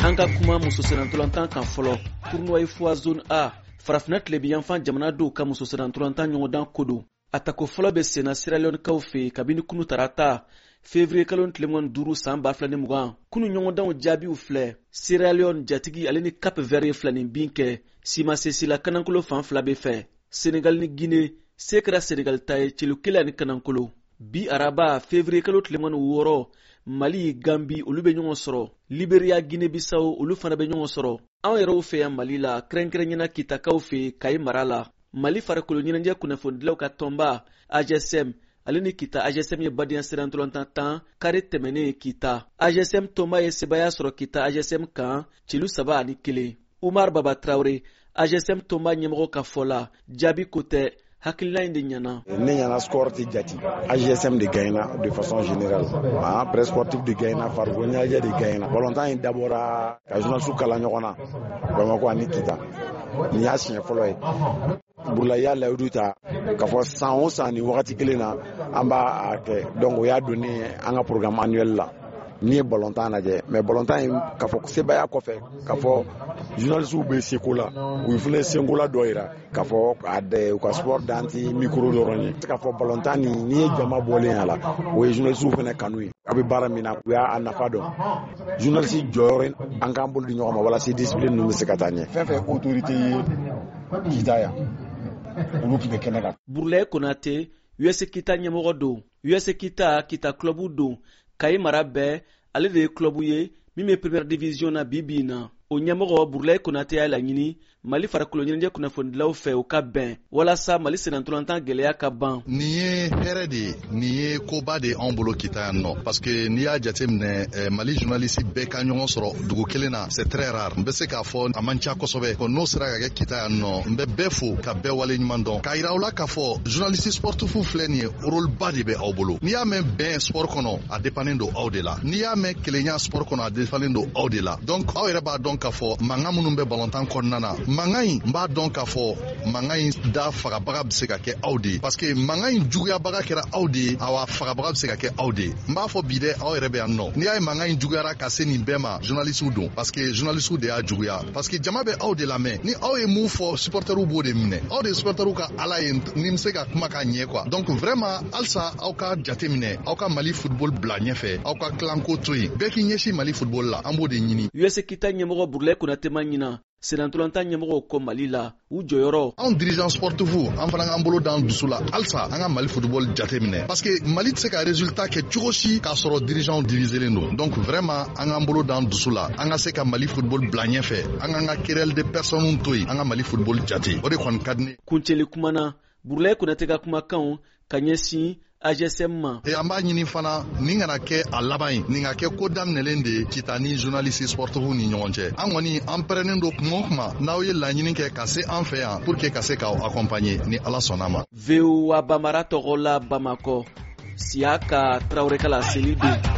An ka kuma muso senantolantan kan fɔlɔ tournoi fois zone A farafina tile yanfan jamana dɔw ka muso senantolantan ɲɔgɔndan ko don. A tako fɔlɔ bɛ senna Sierra Leone kaw fɛ kabini kunu tarata février kalo tile 15 san 2020 kunu ɲɔgɔndanw jaabiw filɛ. Sierra Leone jatigi ale ni Cap Vert ye filanin bin kɛ Sima Sesila kanankolo fan fila bɛ fɛ. Senegal ni Guinée se kɛra Senegal ta ye celu kelen ani kanankolo. Bi araba février kalo tile 6 Mali Gambie olu bɛ ɲɔgɔn sɔrɔ. Liberia Guinée Bissau olu fana bɛ ɲɔgɔn sɔrɔ. Anw yɛrɛw fɛ yan Mali la kɛrɛnkɛrɛnɲɛna Kitakaw fɛ Kayi mara la. Mali farikolo ɲɛnajɛ kunnafonidilaw ka tɔnba AGSM ale ni Kita AGSM ye badenya senantolantan 10 kare tɛmɛnen Kita. AGSM tɔnba ye sebaya sɔrɔ Kita AGSM kan celu 3 ani 1. Umar Baba Traoré AGSM tɔnba ɲɛmɔgɔ ka fɔ la jaabi ko tɛ hakilila in de ɲana. Ne ɲana score ti jati. AGSM de gagna de façon générale. Presse sportive de gagna, farikolo ɲɛnajɛ de gagna. Volontaire in dabɔra ka journaliste kala ɲɔgɔn na. Bamako ani Kita. Ni y'a siɲɛ fɔlɔ ye. Burula y'a layidu ta k'a fɔ san o san ni wagati kelen na an b'a kɛ. Donc o y'a donné an ka programme annuel la. Ni ye balontan lajɛ mais balontan in k'a fɔ sebaya kɔfɛ k'a fɔ journalistes bɛ seko la u fana senko la dɔ yira k'a fɔ u ka sport danti micro dɔrɔn ye k'a fɔ balontan ni ye jama bɔlen a la o ye journalistes fana kanu ye a bɛ baara min na u y'a nafa dɔn journaliste jɔyɔrɔ an k'an bolo di ɲɔgɔn ma walasa discipline ninnu bɛ se ka taa ɲɛ fɛn fɛn autorité ye Kita yan olu tun bɛ kɛnɛ kan. Burulayi Konate US Kita ɲɛmɔgɔ don. US Kita club don. Kayi mara bɛɛ ale de ye club ye min bɛ première division na bi na. O ɲɛmɔgɔ Burulayi Konate y'a laɲini Mali farikolo ɲɛnajɛ kunnafonidilaw fɛ u ka bɛn walasa Mali senantolantan gɛlɛya ka ban. Nin ye hɛrɛ de ye, nin ye koba de anw bolo Kita yan nɔ parce que n'i y'a jateminɛ Mali journaliste bɛɛ ka ɲɔgɔn sɔrɔ dugu kelen na c'est très rare. N bɛ se k'a fɔ a man ca kosɛbɛ ko n'o sera ka kɛ Kita yan nɔ n bɛ bɛɛ fo ka bɛɛ wale ɲuman dɔn k'a yira aw la k'a fɔ journaliste sportif filɛ nin ye rôle ba de bɛ aw bolo. N'i y'a mɛn bɛn sport kɔnɔ a dépendant don aw de la, n'i y'a mɛn kelenya sport kɔnɔ a dépendant don aw de la. Donc aw yɛrɛ b'a dɔn k'a fɔ mankan minnu bɛ balontan kɔnɔna na mankan in n b'a dɔn k'a fɔ mankan in da fagabaga bɛ se ka kɛ aw de ye parce que mankan in juguyabaga kɛra aw de ye awa fagabaga bɛ se ka kɛ aw de ye. N b'a fɔ bi dɛ aw yɛrɛ bɛ yan nɔ n'i y'a ye mankan in juguyara ka se nin bɛɛ ma journalistes don parce que journalistes de y'a juguya parce que jama bɛ aw de lamɛn ni aw ye mun fɔ supporters b'o de minɛ aw de supporters ka ala ye ni bɛ se ka kuma ka ɲɛ quoi. Donc vraiment halisa aw ka jateminɛ aw ka Mali football bila ɲɛfɛ aw ka tilanko to yen bɛɛ k'i ɲɛsin Mali football la an b'o de ɲini. US Kita ɲɛmɔgɔ Burulayi Konate ma ɲina senantolantan ɲɛmɔgɔw kɔ Mali la u jɔyɔrɔ. Anw dirigeant sportif an fana k'an bolo d'an dusu la halisa an ka Mali football jateminɛ parce que Mali tɛ se ka résultat kɛ cogo si k'a sɔrɔ dirigeant diviselen don. Donc vraiment an k'an bolo d'an dusu la an ka se ka Mali football bila ɲɛfɛ an k'an ka querelle de personnes to yen an ka Mali football jate o de kɔni ka di ne. Kuncɛli kuma na Burulayi Konate ka kumakanw ka ɲɛsin AGSM ma. An b'a ɲini fana nin kana kɛ a laban ye nin ka kɛ ko daminɛlen de Kita ni journaliste sportif ni ɲɔgɔn cɛ. An kɔni an pɛrɛnnen don kuma o kuma n'aw ye laɲini kɛ ka se an fɛ yan pour que ka se k'aw accompagner ni Ala sɔnna ma. VOA Bamara tɔgɔ la Bamakɔ Siaka Traoré ka laseli don.